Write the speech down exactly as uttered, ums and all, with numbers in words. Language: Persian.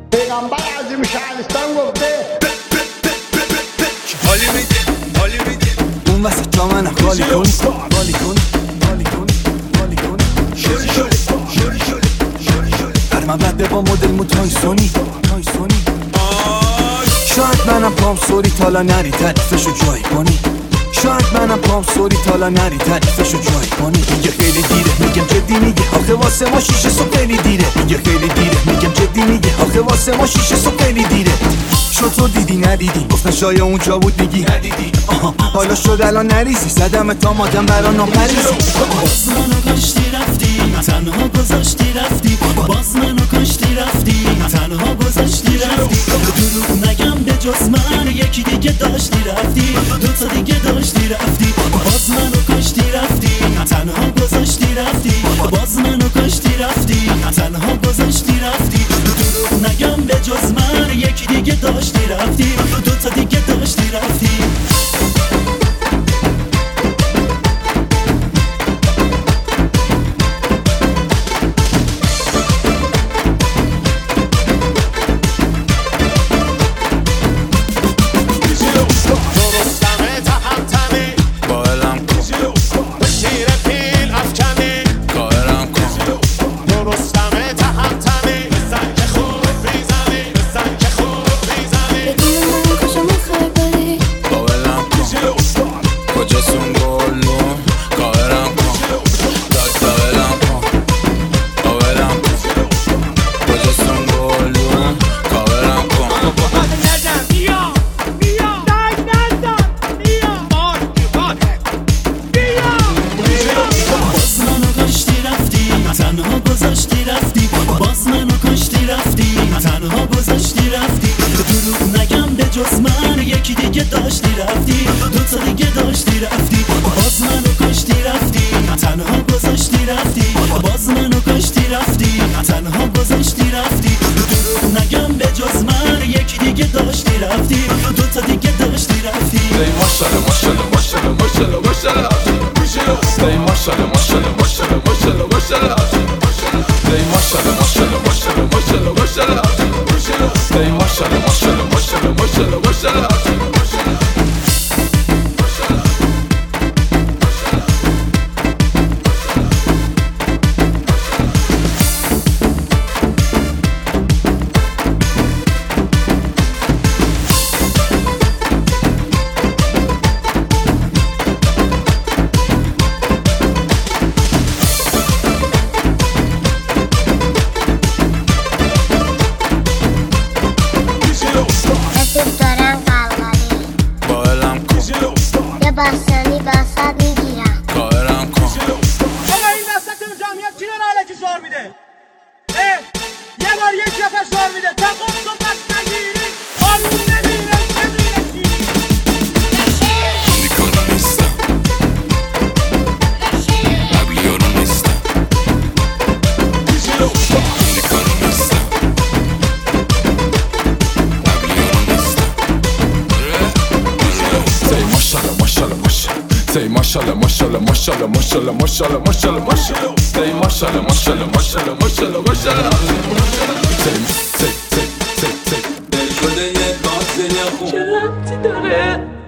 پیغمبر عظیم شهرستان گفته حالی میده حالی میده اون وسط جا من خالی کن خالی کن خالی کن خالی کن شوری شوری شوری شوری شوری شوری هر من بده با مدل مو تایسونی تایسونی شاید منم پام سوری تالا نری تعریفشو جای کنی شاید منم پام سوری تالا نری تعریفشو جای کنی میگه خیلی دیره میگم جدی میگه آخه واسه ما شیشه صبح خیلی دیره میگه خیلی دیره میگم جدی میگه آخه واسه ما شیشه صبح خیلی دیره شد تو دیدی ندیدی گفتن شاید اونجا بود میگی ندیدی آها حالا شد الان نریزی زدم تا مادم برا نامریزی باز منو کشتی رفتی تنها گذاشتی رفتی باز منو کشتی رفتی تنها گذاشتی رفتی دروغ نگم به جز من یکی دیگه داشتی رفتی دوتا دیگه داشتی رفتی باز منو کشتی رفتی تنها گذاشتی رفتی باز منو کشتی رفتی تنها گذاشتی رفتی دروغ نگم به جز من یکی دیگه داشتی رفتی دوتا دیگه داشتی رفتی تنها گذاشتی رفتی باز منو کشتی رفتی تنها گذاشتی رفتی دروغ نگم به جز من یکی دیگه داشتی رفتی دوتا دیگه داشتی رفتی باز منو کشتی رفتی تنها گذاشتی رفتی باز منو کشتی رفتی تنها گذاشتی رفتی دروغ نگم به جز من یکی دیگه داشتی رفتی دوتا دیگه داشتی رفتی ماشاءالله ماشاءالله ماشاءالله ماشاءالله ماشاءالله Say mashallah mashallah mashallah mashallah mashallah Say mashallah mashallah mashallah mashallah mashallah Say mashallah mashallah mashallah mashallah mashallah بستنی بسد میگیرم کارم کن آقا این وسط جمعیت کی داره علکی زار میده؟ اه یه بار یک نفر زار میده تا قم تو پس نگیری آروم نمیره نمیره خیلی کارو نیستم قبلی یارو نیستم خیلی کارو نیستم قبلی یارو نیستم Say mashallah mashallah mashallah Say mashallah mashallah mashallah mashallah mashallah mashallah mashallah Say mashallah mashallah mashallah mashallah mashallah Say say say say say دل شده یه قاتل خوب چه ربطی داره